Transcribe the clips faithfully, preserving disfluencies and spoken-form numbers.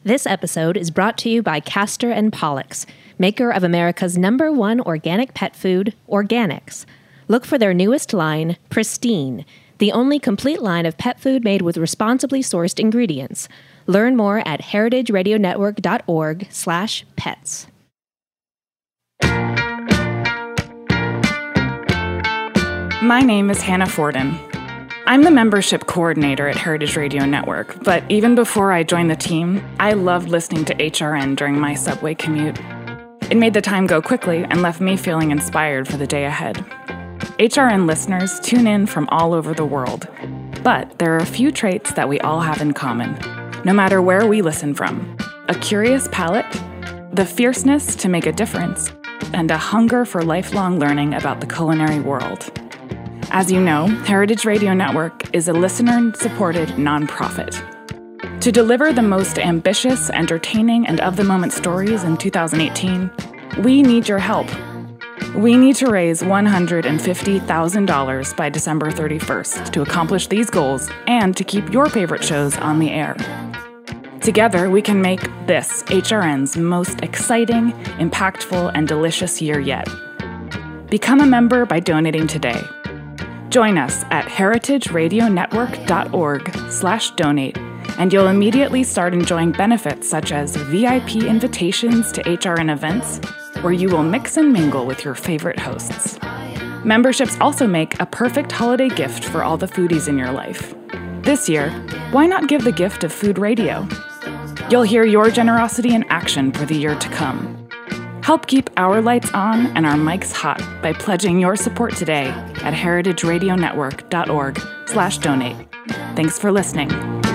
This episode is brought to you by Castor and Pollux, maker of America's number one organic pet food, Organics. Look for their newest line, Pristine, the only complete line of pet food made with responsibly sourced ingredients. Learn more at heritageradionetwork.org slash pets. My name is Hannah Forden. I'm the membership coordinator at Heritage Radio Network, but even before I joined the team, I loved listening to H R N during my subway commute. It made the time go quickly and left me feeling inspired for the day ahead. H R N listeners tune in from all over the world, but there are a few traits that we all have in common, no matter where we listen from. A curious palate, the fierceness to make a difference, and a hunger for lifelong learning about the culinary world. As you know, Heritage Radio Network is a listener-supported nonprofit. To deliver the most ambitious, entertaining, and of-the-moment stories in two thousand eighteen, we need your help. We need to raise one hundred fifty thousand dollars by December thirty-first to accomplish these goals and to keep your favorite shows on the air. Together, we can make this H R N's most exciting, impactful, and delicious year yet. Become a member by donating today. Join us at heritageradionetwork.org slash donate, and you'll immediately start enjoying benefits such as V I P invitations to H R N events, where you will mix and mingle with your favorite hosts. Memberships also make a perfect holiday gift for all the foodies in your life. This year, why not give the gift of food radio? You'll hear your generosity in action for the year to come. Help keep our lights on and our mics hot by pledging your support today at heritageradionetwork.org slash donate. Thanks for listening.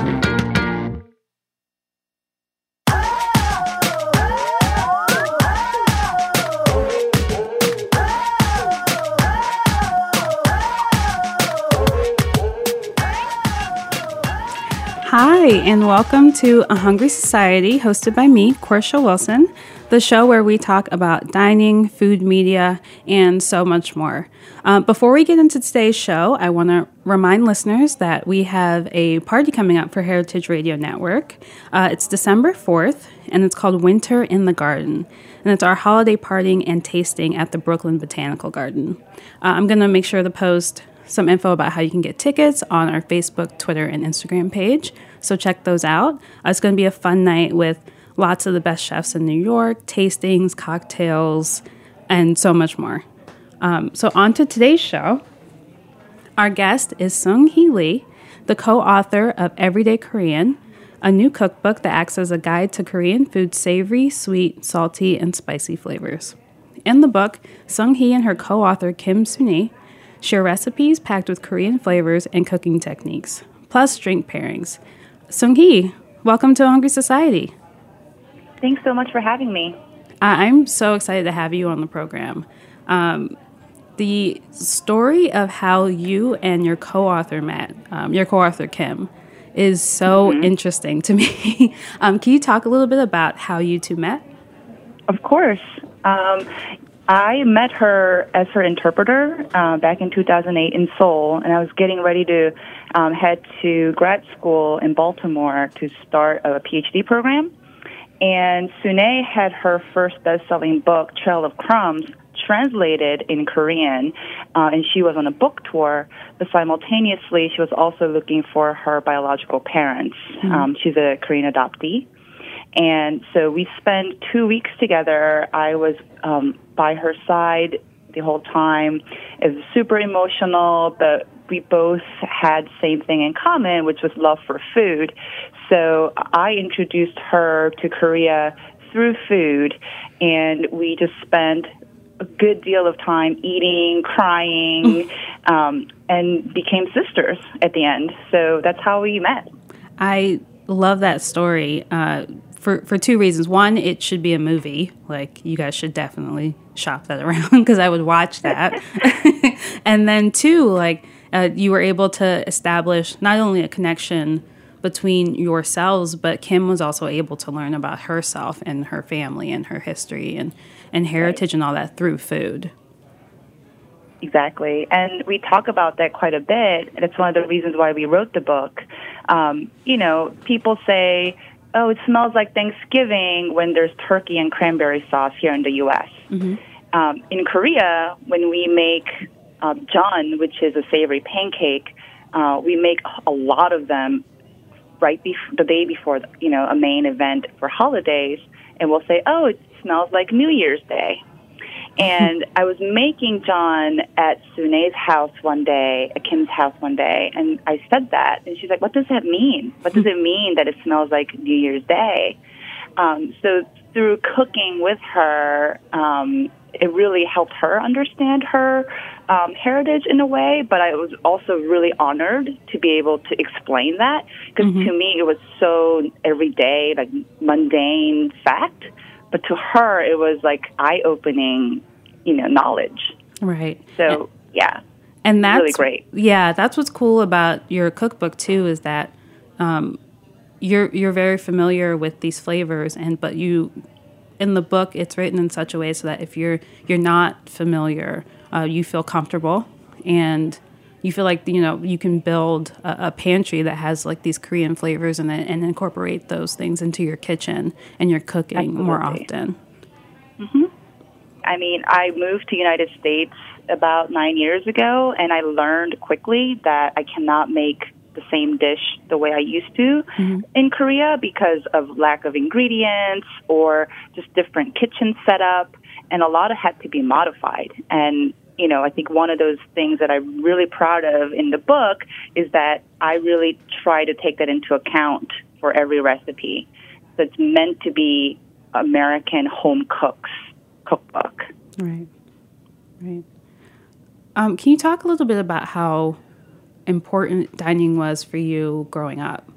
Hi, and welcome to A Hungry Society, hosted by me, Portia Wilson, the show where we talk about dining, food media, and so much more. Uh, before we get into today's show, I want to remind listeners that we have a party coming up for Heritage Radio Network. Uh, it's December fourth, and it's called Winter in the Garden. And it's our holiday partying and tasting at the Brooklyn Botanical Garden. Uh, I'm going to make sure to post some info about how you can get tickets on our Facebook, Twitter, and Instagram page. So check those out. Uh, it's going to be a fun night with lots of the best chefs in New York, tastings, cocktails, and so much more. Um, so on to today's show. Our guest is Seung-Hee Lee, the co-author of Everyday Korean, a new cookbook that acts as a guide to Korean food's savory, sweet, salty, and spicy flavors. In the book, Seung-Hee and her co-author Kim Soo-nee share recipes packed with Korean flavors and cooking techniques, plus drink pairings. Seung-Hee, welcome to Hungry Society. Thanks so much for having me. I'm so excited to have you on the program. Um, the story of how you and your co-author met, um, your co-author Kim, is so mm-hmm. interesting to me. um, can you talk a little bit about how you two met? Of course. Um, I met her as her interpreter uh, back in two thousand eight in Seoul, and I was getting ready to um, head to grad school in Baltimore to start a PhD program. And Soo-nee had her first best-selling book, Trail of Crumbs, translated in Korean, uh, and she was on a book tour, but simultaneously she was also looking for her biological parents. Mm-hmm. Um, she's a Korean adoptee. And so we spent two weeks together. I was um, by her side the whole time. It was super emotional, but we both had the same thing in common, which was love for food. So I introduced her to Korea through food, and we just spent a good deal of time eating, crying, um, and became sisters at the end. So that's how we met. I love that story uh, for, for two reasons. One, it should be a movie. Like, you guys should definitely shop that around because I would watch that. And then two, like, uh, you were able to establish not only a connection between yourselves, but Kim was also able to learn about herself and her family and her history and, and heritage right. and all that through food. Exactly. And we talk about that quite a bit. And it's one of the reasons why we wrote the book. Um, you know, people say, oh, it smells like Thanksgiving when there's turkey and cranberry sauce here in the U S. Mm-hmm. Um, in Korea, when we make uh, jeon, which is a savory pancake, uh, we make a lot of them right bef- the day before, you know, a main event for holidays, and we'll say, oh, it smells like New Year's Day. And I was making jeon at Sune's house one day, at Kim's house one day, and I said that, and she's like, what does that mean? What does it mean that it smells like New Year's Day? Um, so through cooking with her, um, it really helped her understand her um, heritage in a way, but I was also really honored to be able to explain that, because mm-hmm. to me it was so everyday, like mundane fact, but to her it was like eye-opening, you know, knowledge. Right. So, yeah. And that's really great. Yeah, that's what's cool about your cookbook too, is that um, you're you're very familiar with these flavors, and but you in the book it's written in such a way so that if you're you're not familiar, uh, you feel comfortable and you feel like, you know, you can build a, a pantry that has like these Korean flavors in it and incorporate those things into your kitchen and your cooking Absolutely. More often. Mm-hmm. I mean, I moved to the United States about nine years ago, and I learned quickly that I cannot make the same dish the way I used to mm-hmm. in Korea because of lack of ingredients or just different kitchen setup, and a lot of had to be modified. And, you know, I think one of those things that I'm really proud of in the book is that I really try to take that into account for every recipe. So it's meant to be American home cooks cookbook. Right, right. Um, can you talk a little bit about how important dining was for you growing up?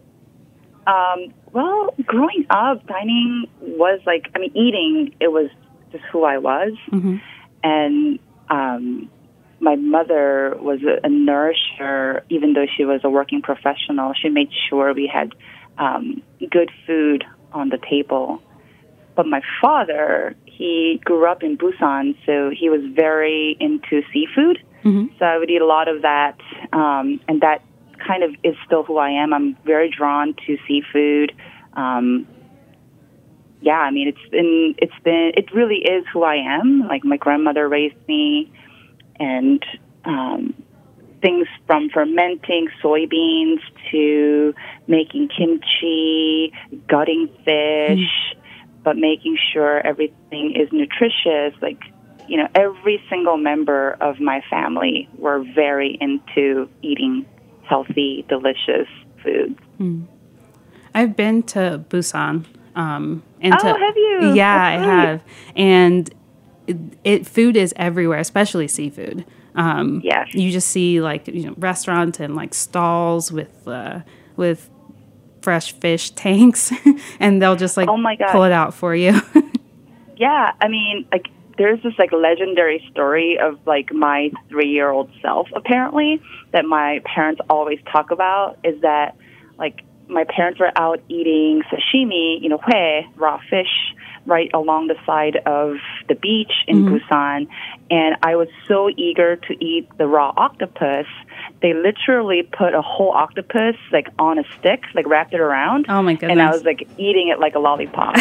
Um, well, growing up, dining was like, I mean, eating, it was just who I was. Mm-hmm. And um, my mother was a, a nourisher, even though she was a working professional. She made sure we had um, good food on the table. But my father, he grew up in Busan, so he was very into seafood. Mm-hmm. So I would eat a lot of that, um, and that kind of is still who I am. I'm very drawn to seafood. Um, yeah, I mean, it's been, it's been, it really is who I am. Like, my grandmother raised me, and um, things from fermenting soybeans to making kimchi, gutting fish, mm-hmm. but making sure everything is nutritious. Like, you know, every single member of my family were very into eating healthy, delicious food. Mm. I've been to Busan. Um, and oh, to, have you? Yeah, That's I great. have. And it, it food is everywhere, especially seafood. Um, yes. You just see, like, you know, restaurants and like stalls with uh, with fresh fish tanks, and they'll just like oh my God. pull it out for you. Yeah, I mean, like, there's this like legendary story of like my three-year-old self, apparently, that my parents always talk about, is that like my parents were out eating sashimi, you know, hue, raw fish, right along the side of the beach in mm-hmm. Busan. And I was so eager to eat the raw octopus. They literally put a whole octopus like on a stick, like wrapped it around. Oh my goodness. And I was like eating it like a lollipop.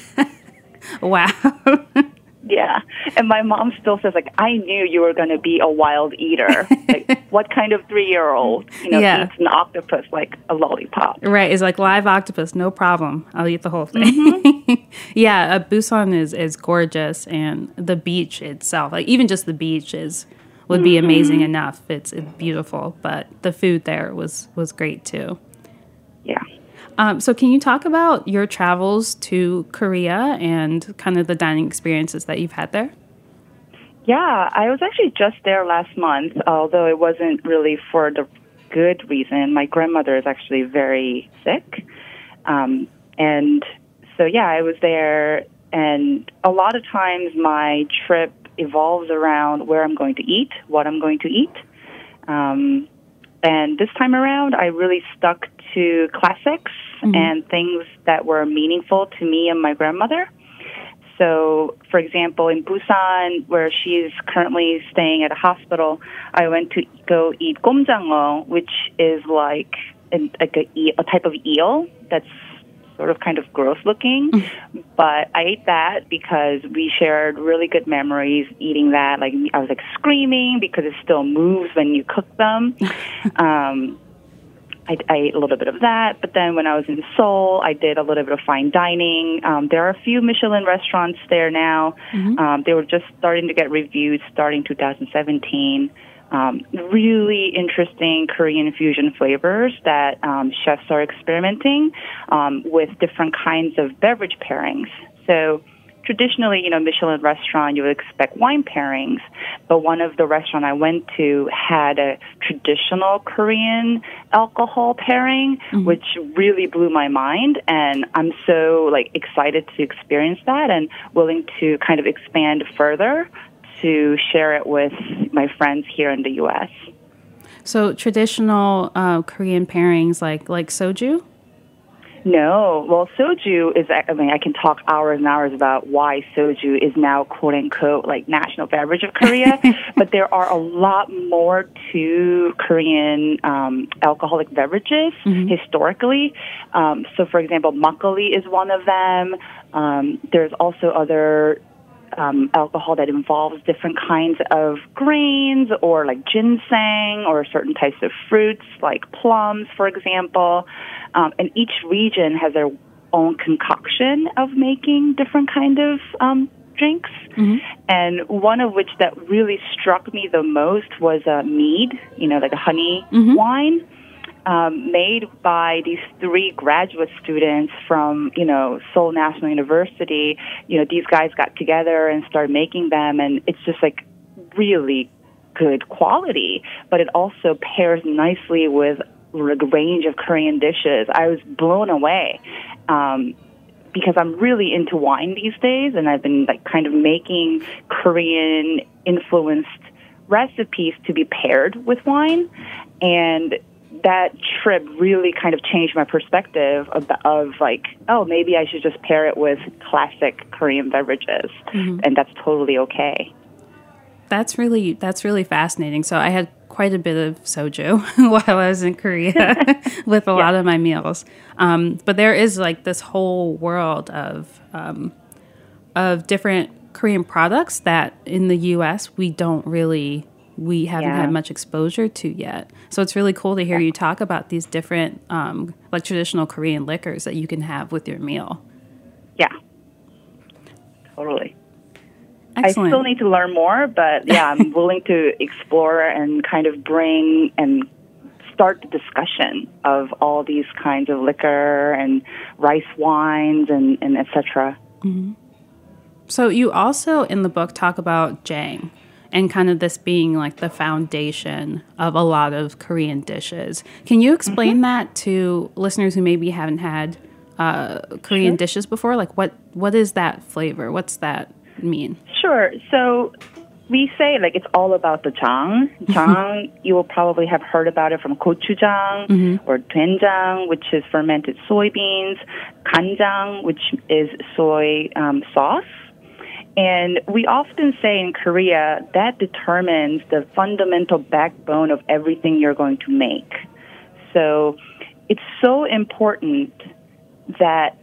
Wow. Yeah. And my mom still says, like, I knew you were going to be a wild eater. Like, what kind of three-year-old, you know, yeah. eats an octopus like a lollipop? Right. It's like live octopus, no problem. I'll eat the whole thing. Mm-hmm. Yeah. Uh, Busan is, is gorgeous, and the beach itself, like even just the beach is would be mm-hmm. amazing enough. It's, it's beautiful, but the food there was, was great too. Yeah. Um, so can you talk about your travels to Korea and kind of the dining experiences that you've had there? Yeah, I was actually just there last month, although it wasn't really for the good reason. My grandmother is actually very sick. Um, and so, yeah, I was there, and a lot of times my trip evolves around where I'm going to eat, what I'm going to eat. Um, and this time around, I really stuck to classics mm-hmm. and things that were meaningful to me and my grandmother. So, for example, in Busan, where she's currently staying at a hospital, I went to go eat 곰장어, which is like, a, like a, a type of eel that's sort of kind of gross looking. But I ate that because we shared really good memories eating that. Like I was like screaming because it still moves when you cook them. um, I, I ate a little bit of that, but then when I was in Seoul, I did a little bit of fine dining. Um, there are a few Michelin restaurants there now. Mm-hmm. Um, they were just starting to get reviewed starting two thousand seventeen. Um, really interesting Korean fusion flavors that um, chefs are experimenting um, with different kinds of beverage pairings. So traditionally, you know, Michelin restaurant, you would expect wine pairings, but one of the restaurants I went to had a traditional Korean alcohol pairing, mm-hmm. which really blew my mind, and I'm so, like, excited to experience that and willing to kind of expand further to share it with my friends here in the U S. So traditional uh, Korean pairings like, like soju? No. Well, soju is, I mean, I can talk hours and hours about why soju is now, quote unquote, like national beverage of Korea. But there are a lot more to Korean um, alcoholic beverages mm-hmm. historically. Um, so, for example, makgeolli is one of them. Um, there's also other um, alcohol that involves different kinds of grains or like ginseng or certain types of fruits like plums, for example. Um, and each region has their own concoction of making different kind of um, drinks. Mm-hmm. And one of which that really struck me the most was a mead, you know, like a honey mm-hmm. wine, um, made by these three graduate students from, you know, Seoul National University. You know, these guys got together and started making them, and it's just like really good quality, but it also pairs nicely with a range of Korean dishes. I was blown away um, because I'm really into wine these days, and I've been like kind of making Korean influenced recipes to be paired with wine, and that trip really kind of changed my perspective of, of like, oh, maybe I should just pair it with classic Korean beverages, mm-hmm. and that's totally okay. That's really that's really fascinating. So I had quite a bit of soju while I was in Korea with a yeah. lot of my meals. Um, but there is like this whole world of um, of different Korean products that in the U S we don't really we haven't yeah. had much exposure to yet. So it's really cool to hear yeah. you talk about these different um, like traditional Korean liquors that you can have with your meal. Yeah, totally. Excellent. I still need to learn more, but yeah, I'm willing to explore and kind of bring and start the discussion of all these kinds of liquor and rice wines and, and et cetera. Mm-hmm. So you also in the book talk about jang and kind of this being like the foundation of a lot of Korean dishes. Can you explain mm-hmm. that to listeners who maybe haven't had uh, Korean sure. dishes before? Like what what is that flavor? What's that mean? Sure. So we say like it's all about the jang. Jang, you will probably have heard about it from gochujang mm-hmm. or doenjang, which is fermented soybeans, 간장, which is soy um, sauce. And we often say in Korea that determines the fundamental backbone of everything you're going to make. So it's so important that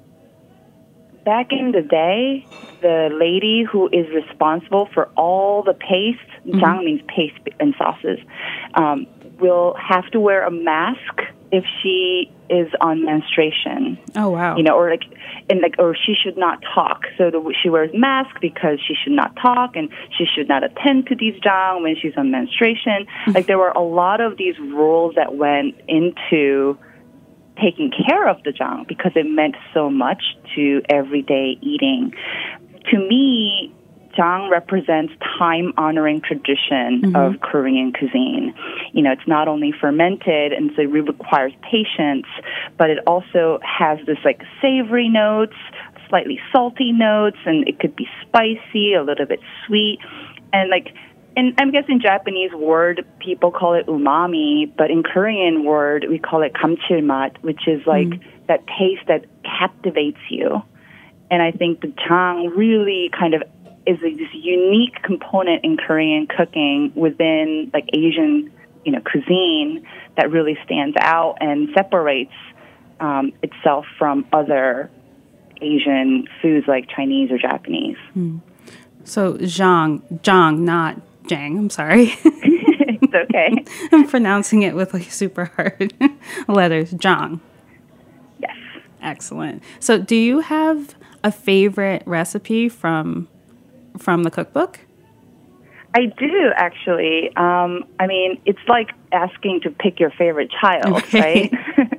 back in the day, the lady who is responsible for all the paste, mm-hmm. jang means paste and sauces, um, will have to wear a mask if she is on menstruation. Oh, wow. You know, or like, and like, or she should not talk. So the, she wears mask because she should not talk, and she should not attend to these jang when she's on menstruation. Mm-hmm. Like, there were a lot of these rules that went into taking care of the jang because it meant so much to everyday eating. To me, jang represents time-honoring tradition mm-hmm. of Korean cuisine. You know, it's not only fermented, and so it requires patience, but it also has this, like, savory notes, slightly salty notes, and it could be spicy, a little bit sweet. And, like, and I guess in Japanese word, people call it umami, but in Korean word, we call it 감칠맛, which is, like, mm. that taste that captivates you. And I think the jang really kind of is a, this unique component in Korean cooking within like Asian, you know, cuisine that really stands out and separates um, itself from other Asian foods like Chinese or Japanese. Mm. So zhang, zhang, not jang. I'm sorry. It's okay. I'm pronouncing it with like super hard letters. Zhang. Yes. Excellent. So, do you have a favorite recipe from from the cookbook? I do, actually. Um, I mean, it's like asking to pick your favorite child, Okay. right?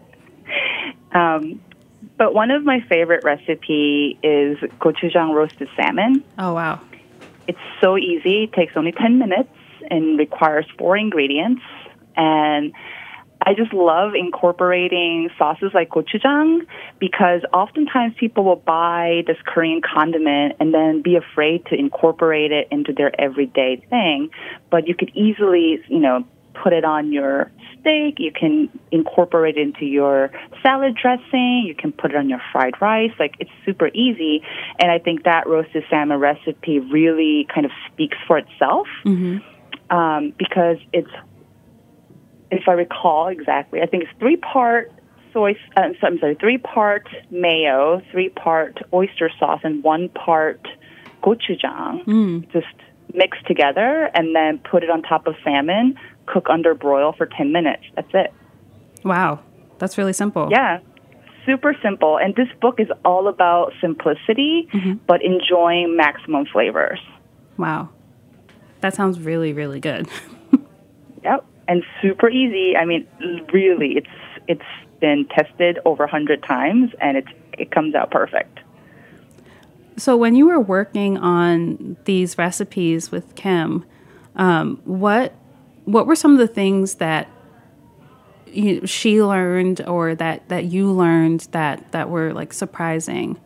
um, but one of my favorite recipe is gochujang roasted salmon. Oh, wow. It's so easy. It takes only ten minutes and requires four ingredients. And I just love incorporating sauces like gochujang because oftentimes people will buy this Korean condiment and then be afraid to incorporate it into their everyday thing. But you could easily, you know, put it on your steak. You can incorporate it into your salad dressing. You can put it on your fried rice. Like, it's super easy. And I think that roasted salmon recipe really kind of speaks for itself. Mm-hmm. Um, because it's, if I recall exactly, I think it's three part soy, uh, so, I'm sorry, three part mayo, three part oyster sauce, and one part gochujang. Mm. Just mix together and then put it on top of salmon, cook under broil for ten minutes. That's it. Wow. That's really simple. Yeah. Super simple. And this book is all about simplicity, mm-hmm. but enjoying maximum flavors. Wow. That sounds really, really good. Yep. And super easy. I mean, really, it's it's been tested over a hundred times, and it's it comes out perfect. So when you were working on these recipes with Kim, um, what what were some of the things that you, she learned or that, that you learned that, that were like surprising?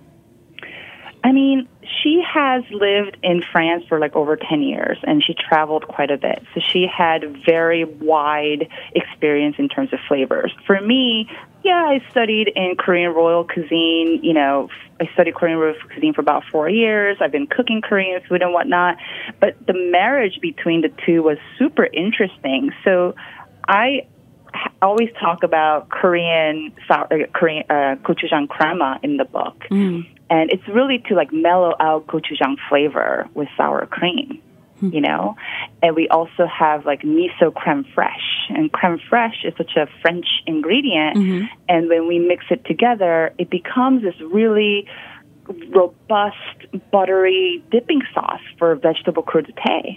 I mean, she has lived in France for like over ten years, and she traveled quite a bit. So she had very wide experience in terms of flavors. For me, yeah, I studied in Korean royal cuisine. You know, I studied Korean royal cuisine for about four years. I've been cooking Korean food and whatnot. But the marriage between the two was super interesting. So I always talk about Korean, sour, uh, Korean uh, gochujang crema in the book. Mm. And it's really to like mellow out gochujang flavor with sour cream, you know? And we also have like miso creme fraiche. And creme fraiche is such a French ingredient. Mm-hmm. And when we mix it together, it becomes this really robust, buttery dipping sauce for vegetable crudité.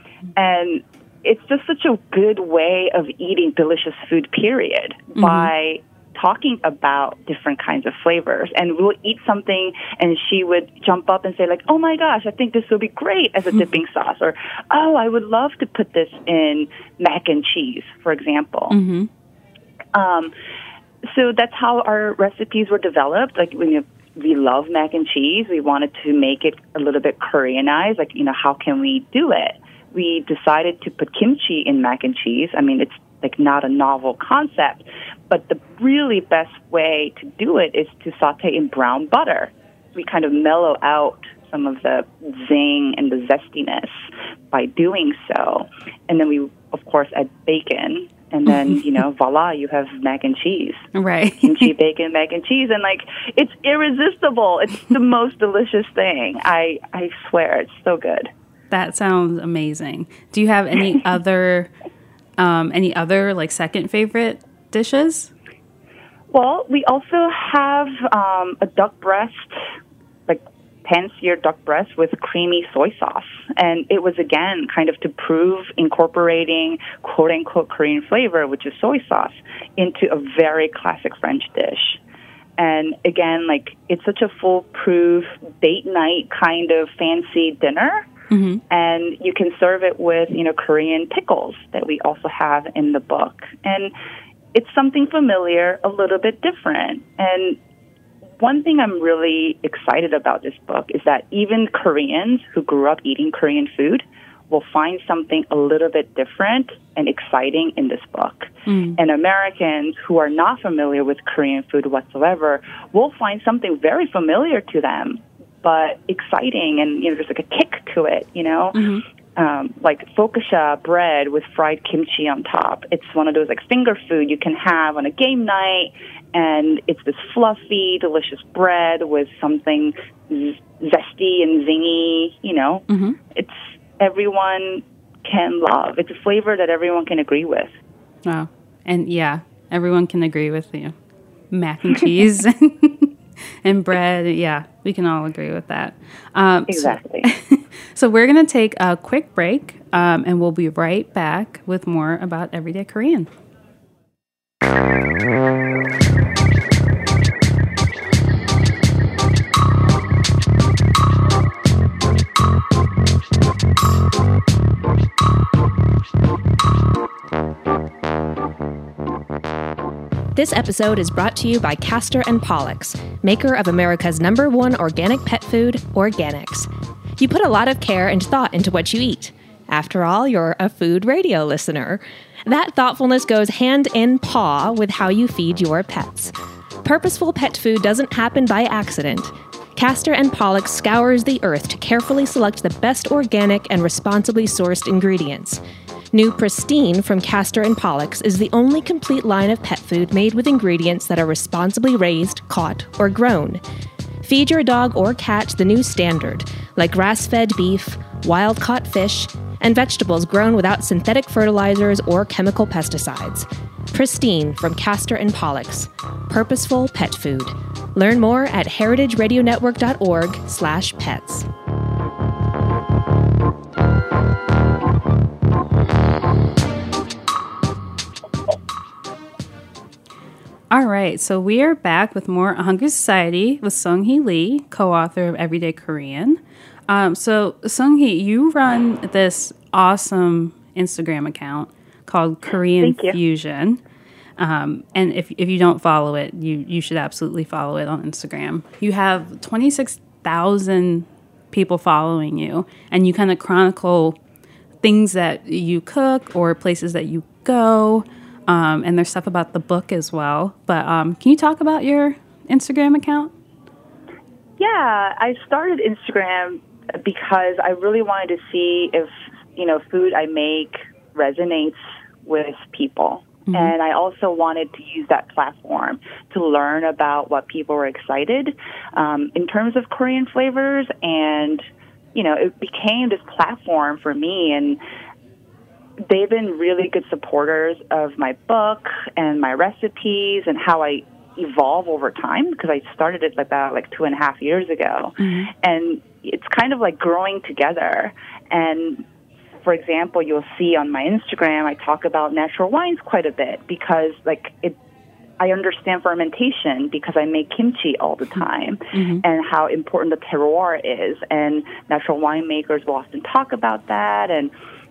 And it's just such a good way of eating delicious food, period, mm-hmm. by talking about different kinds of flavors. And we'll eat something and she would jump up and say like, oh my gosh, I think this will be great as a dipping sauce. Or, oh, I would love to put this in mac and cheese, for example. Mm-hmm. Um, so that's how our recipes were developed. Like when you, we love mac and cheese, we wanted to make it a little bit Koreanized. Like, you know, how can we do it? We decided to put kimchi in mac and cheese. I mean, it's like not a novel concept, but the really best way to do it is to saute in brown butter. We kind of mellow out some of the zing and the zestiness by doing so. And then we, of course, add bacon. And then, you know, voila, you have mac and cheese. Right. Kimchi, bacon, mac and cheese. And, like, it's irresistible. It's the most delicious thing. I, I swear, it's so good. That sounds amazing. Do you have any other, um, any other, like, second favorite dishes? Well, we also have um, a duck breast, like pan-seared duck breast with creamy soy sauce. And it was, again, kind of to prove incorporating quote-unquote Korean flavor, which is soy sauce, into a very classic French dish. And, again, like, it's such a foolproof date night kind of fancy dinner. Mm-hmm. And you can serve it with, you know, Korean pickles that we also have in the book. And it's something familiar, a little bit different. And one thing I'm really excited about this book is that even Koreans who grew up eating Korean food will find something a little bit different and exciting in this book. Mm. And Americans who are not familiar with Korean food whatsoever will find something very familiar to them, but exciting, and, you know, there's like a kick to it, you know? Mm-hmm. Um, like focaccia bread with fried kimchi on top. It's one of those like finger food you can have on a game night, and it's this fluffy, delicious bread with something z- zesty and zingy, you know. Mm-hmm. It's everyone can love. It's a flavor that everyone can agree with. Oh, and yeah, everyone can agree with you. Mac and cheese and bread. Yeah, we can all agree with that. Um, Exactly. So, so we're going to take a quick break, um, and we'll be right back with more about Everyday Korean. This episode is brought to you by Castor and Pollux, maker of America's number one organic pet food, Organics. You put a lot of care and thought into what you eat. After all, you're a food radio listener. That thoughtfulness goes hand in paw with how you feed your pets. Purposeful pet food doesn't happen by accident. Castor and Pollux scours the earth to carefully select the best organic and responsibly sourced ingredients. New Pristine from Castor and Pollux is the only complete line of pet food made with ingredients that are responsibly raised, caught, or grown. Feed your dog or cat the new standard, like grass-fed beef, wild-caught fish, and vegetables grown without synthetic fertilizers or chemical pesticides. Pristine from Castor and Pollux. Purposeful pet food. Learn more at heritageradionetwork.org slash pets. All right, so we are back with more A Hungry Society with Sung-hee Lee, co-author of Everyday Korean. Um, so, Sung-hee, you run this awesome Instagram account called Korean Fusion. Um, and if if you don't follow it, you, you should absolutely follow it on Instagram. You have twenty-six thousand people following you, and you kind of chronicle things that you cook or places that you go. Um, and there's stuff about the book as well. But um, can you talk about your Instagram account? Yeah, I started Instagram because I really wanted to see if, you know, food I make resonates with people. Mm-hmm. And I also wanted to use that platform to learn about what people were excited um, in terms of Korean flavors. And, you know, it became this platform for me. And they've been really good supporters of my book and my recipes and how I evolve over time, because I started it about like two and a half years ago. Mm-hmm. And it's kind of like growing together. And for example, you'll see on my Instagram, I talk about natural wines quite a bit because like it, I understand fermentation because I make kimchi all the time, mm-hmm. and how important the terroir is. And natural winemakers will often talk about that. And,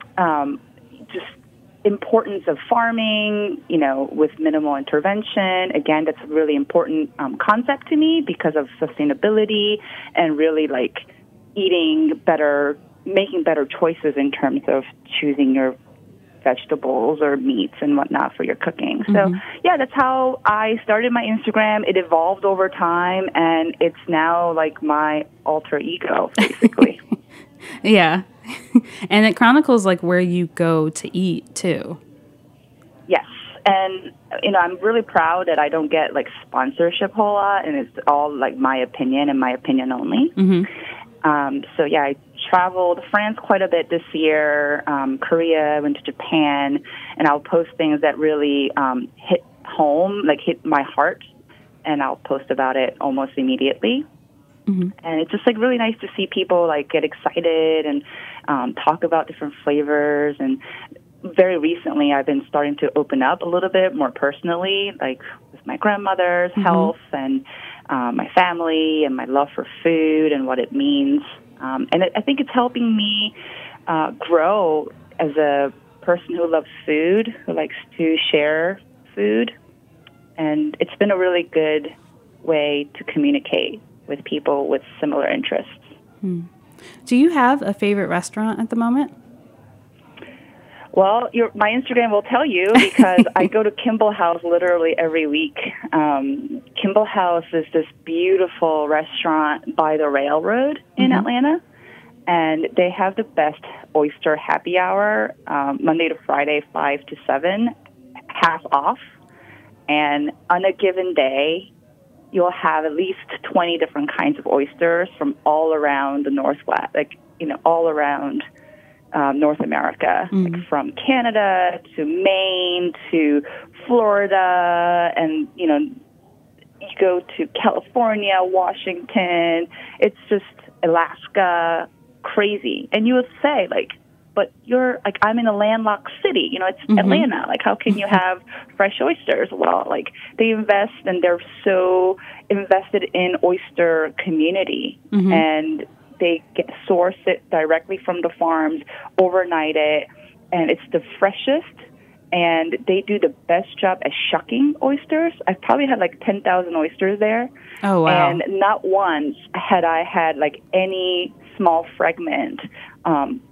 um, just importance of farming, you know, with minimal intervention. Again, that's a really important um, concept to me because of sustainability and really like eating better, making better choices in terms of choosing your vegetables or meats and whatnot for your cooking. So, mm-hmm. yeah, that's how I started my Instagram. It evolved over time, and it's now like my alter ego, basically. Yeah. And it chronicles like where you go to eat too. Yes. And, you know, I'm really proud that I don't get like sponsorship a whole lot, and it's all like my opinion and my opinion only. Mm-hmm. Um, so, yeah, I traveled France quite a bit this year, um, Korea, went to Japan, and I'll post things that really um, hit home, like hit my heart, and I'll post about it almost immediately. Mm-hmm. And it's just like really nice to see people like get excited and um, talk about different flavors. And very recently, I've been starting to open up a little bit more personally, like with my grandmother's mm-hmm. health and um, my family and my love for food and what it means. Um, and it, I think it's helping me uh, grow as a person who loves food, who likes to share food. And it's been a really good way to communicate with people with similar interests. Hmm. Do you have a favorite restaurant at the moment? Well, your, my Instagram will tell you because I go to Kimball House literally every week. Um, Kimball House is this beautiful restaurant by the railroad in mm-hmm. Atlanta, and they have the best oyster happy hour, um, Monday to Friday, five to seven, half off. And on a given day, you'll have at least twenty different kinds of oysters from all around the Northwest, like, you know, all around um, North America, mm. like from Canada to Maine to Florida, and, you know, you go to California, Washington, it's just Alaska, crazy. And you would say, like, but you're, like, I'm in a landlocked city, you know, it's mm-hmm. Atlanta. Like, how can you have fresh oysters? Well, like, they invest, and they're so invested in oyster community. Mm-hmm. And they get, source it directly from the farms, overnight it, and it's the freshest. And they do the best job at shucking oysters. I've probably had like ten thousand oysters there. Oh, wow. And not once had I had like any small fragment um,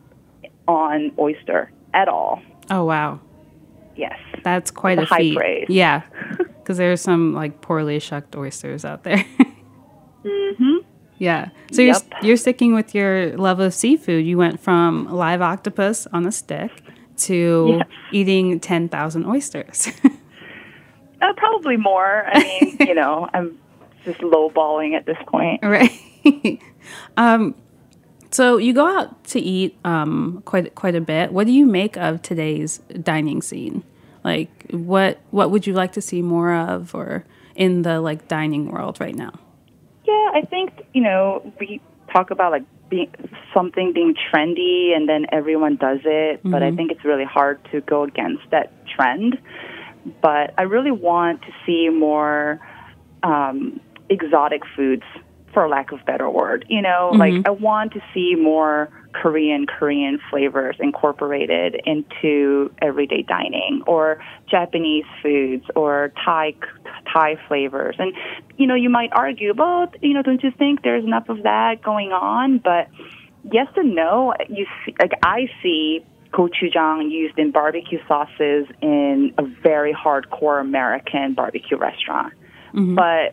on oyster at all. Oh, wow. Yes. That's quite That's a, a feat. high praise. Yeah, because there's some like poorly shucked oysters out there. Mm-hmm. Yeah. So Yep. you're, you're sticking with your love of seafood. You went from live octopus on a stick to yes. eating ten thousand oysters. uh, probably more. I mean, you know, I'm just lowballing at this point. Right. um, so you go out to eat um, quite quite a bit. What do you make of today's dining scene? Like, what what would you like to see more of, or in the like dining world right now? Yeah, I think, you know, we talk about like being something being trendy and then everyone does it, mm-hmm. but I think it's really hard to go against that trend. But I really want to see more um, exotic foods, for lack of a better word. You know, mm-hmm. like I want to see more Korean, Korean flavors incorporated into everyday dining, or Japanese foods, or Thai Thai flavors. And, you know, you might argue, well, you know, don't you think there's enough of that going on? But yes and no. You see, like I see gochujang used in barbecue sauces in a very hardcore American barbecue restaurant. Mm-hmm. But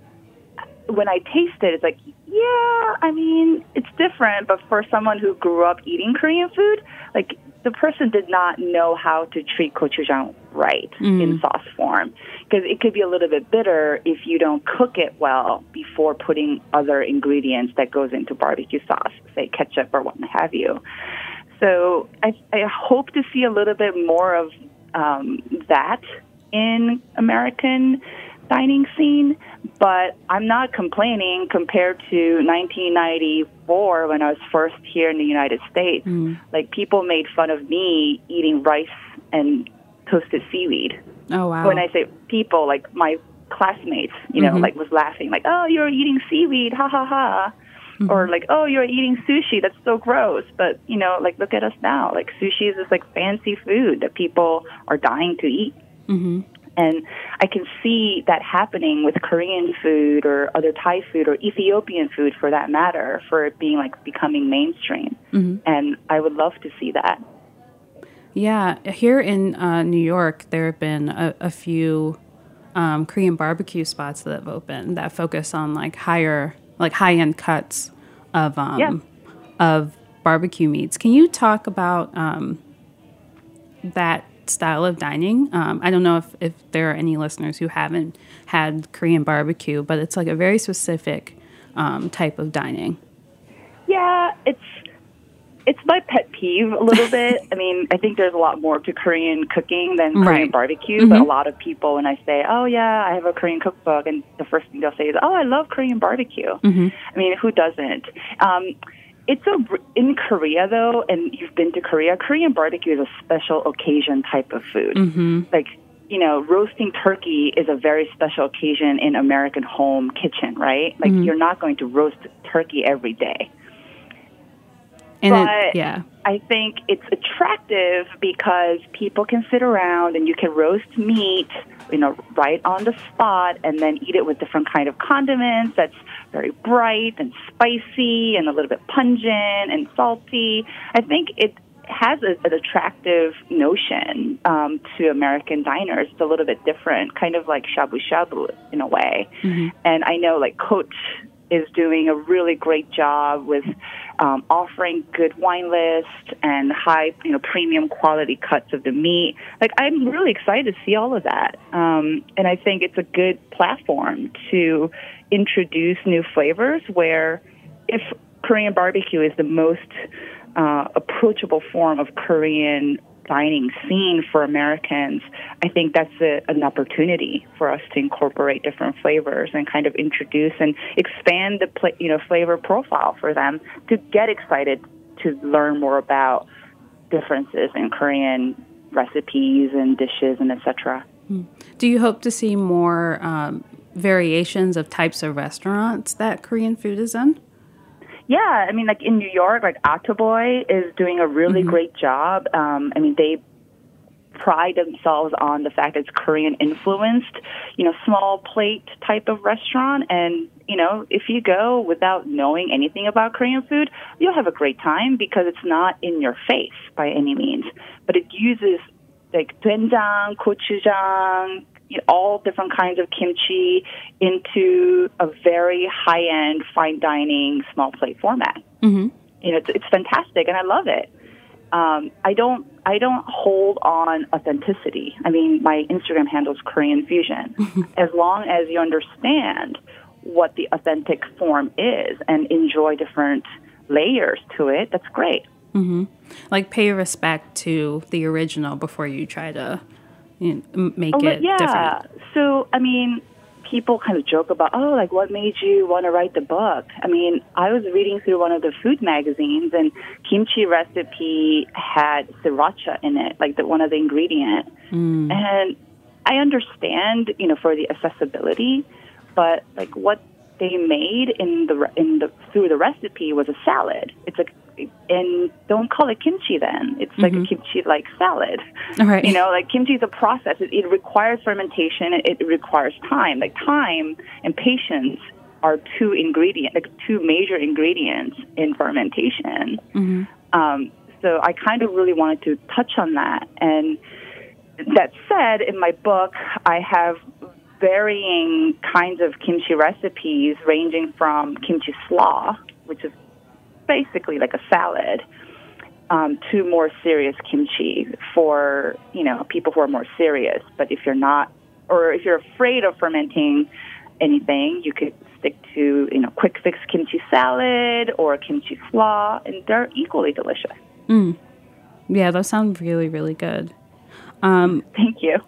when I taste it, it's like, yeah, I mean, it's different. But for someone who grew up eating Korean food, like the person did not know how to treat gochujang right mm. in sauce form, because it could be a little bit bitter if you don't cook it well before putting other ingredients that goes into barbecue sauce, say ketchup or what have you. So I, I hope to see a little bit more of um, that in American dining scene, but I'm not complaining compared to nineteen ninety-four when I was first here in the United States. Mm. Like, people made fun of me eating rice and toasted seaweed. Oh, wow. When I say people, like my classmates, you know, mm-hmm. like was laughing, like, oh, you're eating seaweed, ha ha ha. Mm-hmm. Or like, oh, you're eating sushi, that's so gross. But, you know, like, look at us now. Like, sushi is this like fancy food that people are dying to eat. Mm-hmm. And I can see that happening with Korean food or other Thai food or Ethiopian food, for that matter, for it being like becoming mainstream. Mm-hmm. And I would love to see that. Yeah. Here in uh, New York, there have been a, a few um, Korean barbecue spots that have opened that focus on like higher, like high-end cuts of um, yeah. of barbecue meats. Can you talk about um, that style of dining? Um, I don't know if, if there are any listeners who haven't had Korean barbecue, but it's like a very specific um, type of dining. Yeah, it's it's my pet peeve a little bit. I mean, I think there's a lot more to Korean cooking than Korean right. barbecue, mm-hmm. but a lot of people, when I say, oh, yeah, I have a Korean cookbook, and the first thing they'll say is, oh, I love Korean barbecue. Mm-hmm. I mean, who doesn't? Um, It's a, in Korea, though, and you've been to Korea, Korean barbecue is a special occasion type of food. Mm-hmm. Like, you know, roasting turkey is a very special occasion in American home kitchen, right? Like, mm-hmm. you're not going to roast turkey every day. And but it, yeah. I think it's attractive because people can sit around and you can roast meat, you know, right on the spot, and then eat it with different kind of condiments that's very bright and spicy and a little bit pungent and salty. I think it has a, an attractive notion um, to American diners. It's a little bit different, kind of like shabu-shabu in a way. Mm-hmm. And I know, like, Coach is doing a really great job with um, offering good wine lists and high, you know, premium quality cuts of the meat. Like, I'm really excited to see all of that. Um, and I think it's a good platform to introduce new flavors where if Korean barbecue is the most uh, approachable form of Korean dining scene for Americans, I think that's a, an opportunity for us to incorporate different flavors and kind of introduce and expand the pla- you know flavor profile for them to get excited to learn more about differences in Korean recipes and dishes and et cetera. Do you hope to see more um, variations of types of restaurants that Korean food is in? Yeah, I mean, like in New York, like Ataboy is doing a really mm-hmm. great job. Um, I mean, they pride themselves on the fact that it's Korean influenced, you know, small plate type of restaurant. And, you know, if you go without knowing anything about Korean food, you'll have a great time because it's not in your face by any means. But it uses like doenjang, gochujang, you know, all different kinds of kimchi into a very high-end, fine dining, small plate format. Mm-hmm. You know, it's, it's fantastic, and I love it. Um, I don't, I don't hold on authenticity. I mean, my Instagram handle is Korean Fusion. As long as you understand what the authentic form is and enjoy different layers to it, that's great. Mm-hmm. Like pay respect to the original before you try to, you know, make oh, it yeah. different. So, I mean, people kind of joke about, oh, like, what made you want to write the book? I mean, I was reading through one of the food magazines, and kimchi recipe had sriracha in it, like the, one of the ingredients. Mm. And I understand, you know, for the accessibility, but like what they made in the in the through the recipe was a salad. It's like, and don't call it kimchi then. It's like mm-hmm. a kimchi-like salad. Right. You know, like kimchi is a process. It, it requires fermentation. It, it requires time. Like time and patience are two ingredients, like two major ingredients in fermentation. Mm-hmm. Um, so I kind of really wanted to touch on that. And that said, in my book, I have varying kinds of kimchi recipes ranging from kimchi slaw, which is basically like a salad, um, to more serious kimchi for, you know, people who are more serious. But if you're not, or if you're afraid of fermenting anything, you could stick to, you know, quick fix kimchi salad or kimchi slaw, and they're equally delicious. Mm. Yeah, those sound really, really good. Um, Thank you.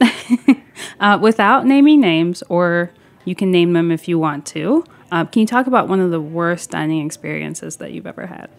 uh, without naming names, or you can name them if you want to, Uh, can you talk about one of the worst dining experiences that you've ever had?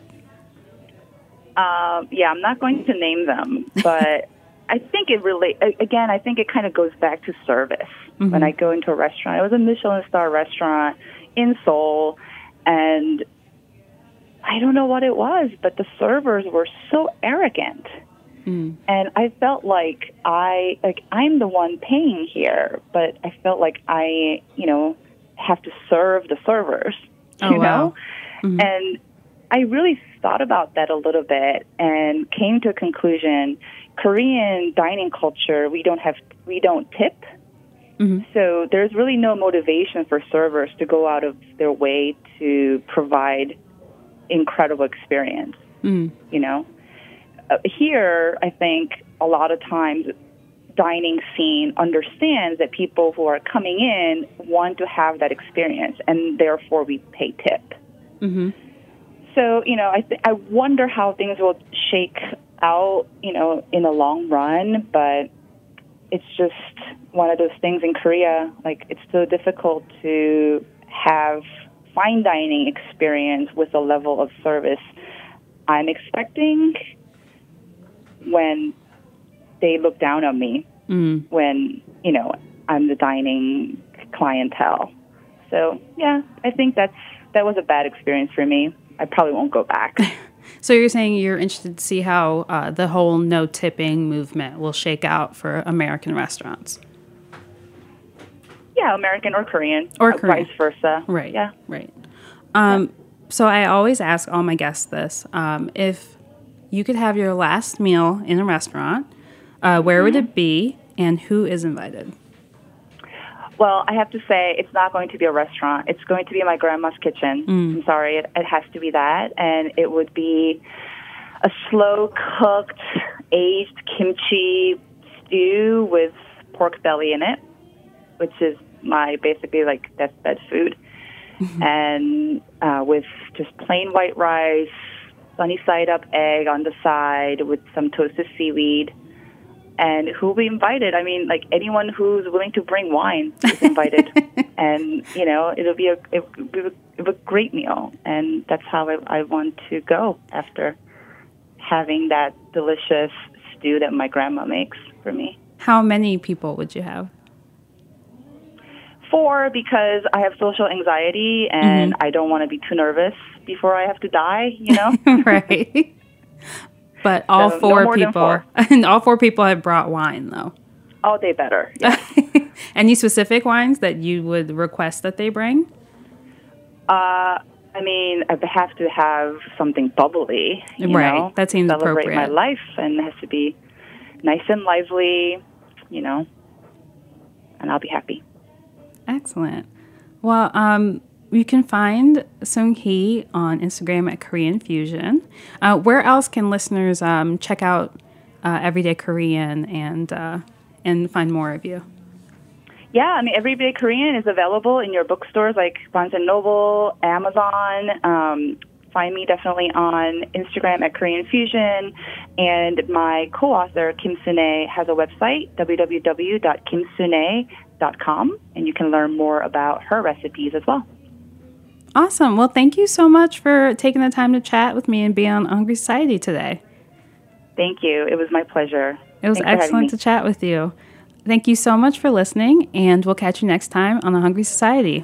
Um, yeah, I'm not going to name them, but I think it really, again, I think it kind of goes back to service. Mm-hmm. When I go into a restaurant, it was a Michelin star restaurant in Seoul, and I don't know what it was, but the servers were so arrogant. Mm. And I felt like I, like I'm the one paying here, but I felt like I, you know, have to serve the servers, you oh, wow. know? Mm-hmm. And I really thought about that a little bit and came to a conclusion. Korean dining culture, we don't have, we don't tip. Mm-hmm. So there's really no motivation for servers to go out of their way to provide incredible experience, mm. you know? Uh, here, I think a lot of times dining scene understands that people who are coming in want to have that experience, and therefore we pay tip. Mm-hmm. So, you know, I th- I wonder how things will shake out, you know, in the long run, but it's just one of those things in Korea. Like, it's so difficult to have fine dining experience with a level of service I'm expecting when they look down on me, mm. when, you know, I'm the dining clientele. So, yeah, I think that's that was a bad experience for me. I probably won't go back. So you're saying you're interested to see how uh, the whole no tipping movement will shake out for American restaurants? Yeah, American or Korean. Or uh, Korean. Vice versa. Right. Yeah. Right. Um, yeah. So I always ask all my guests this. Um, if you could have your last meal in a restaurant, uh, where mm-hmm. would it be, and who is invited? Well, I have to say, it's not going to be a restaurant. It's going to be my grandma's kitchen. Mm. I'm sorry, it, it has to be that. And it would be a slow-cooked, aged kimchi stew with pork belly in it, which is my basically like deathbed food. Mm-hmm. And uh, with just plain white rice, sunny side up egg on the side with some toasted seaweed. And who will be invited? I mean, like anyone who's willing to bring wine is invited. And, you know, it'll be a, it'll be a, it'll be a great meal. And that's how I, I want to go after having that delicious stew that my grandma makes for me. How many people would you have? Four, because I have social anxiety and mm-hmm. I don't want to be too nervous before I have to die, you know? Right. But all so four no people, four. And all four people have brought wine, though. Oh, they better. Yes. Any specific wines that you would request that they bring? Uh, I mean, I have to have something bubbly. You right. know? That seems Celebrate appropriate. my life, and it has to be nice and lively, you know, and I'll be happy. Excellent. Well, um, you can find Seung Hee on Instagram at Korean Fusion. Uh, where else can listeners um, check out uh, Everyday Korean and uh, and find more of you? Yeah, I mean, Everyday Korean is available in your bookstores like Barnes and Noble, Amazon. Um, find me definitely on Instagram at Korean Fusion. And my co-author, Kim Sune, has a website, w w w dot kim sune dot com, and you can learn more about her recipes as well. Awesome. Well, thank you so much for taking the time to chat with me and be on Hungry Society today. Thank you. It was my pleasure. It was Thanks excellent to chat with you. Thank you so much for listening, and we'll catch you next time on The Hungry Society.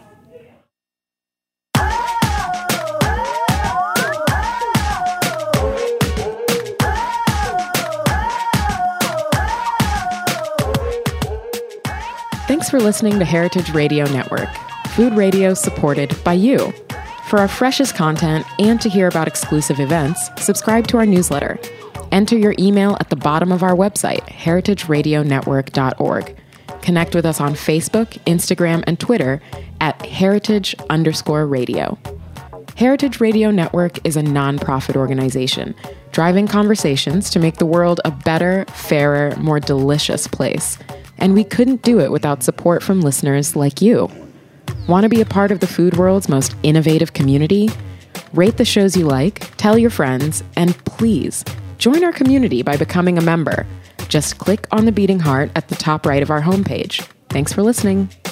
Thanks for listening to Heritage Radio Network, food radio supported by you. For our freshest content and to hear about exclusive events, subscribe to our newsletter. Enter your email at the bottom of our website, heritage radio network dot org. Connect with us on Facebook, Instagram, and Twitter at heritage underscore radio. Heritage Radio Network is a nonprofit organization driving conversations to make the world a better, fairer, more delicious place. And we couldn't do it without support from listeners like you. Want to be a part of the food world's most innovative community? Rate the shows you like, tell your friends, and please join our community by becoming a member. Just click on the beating heart at the top right of our homepage. Thanks for listening.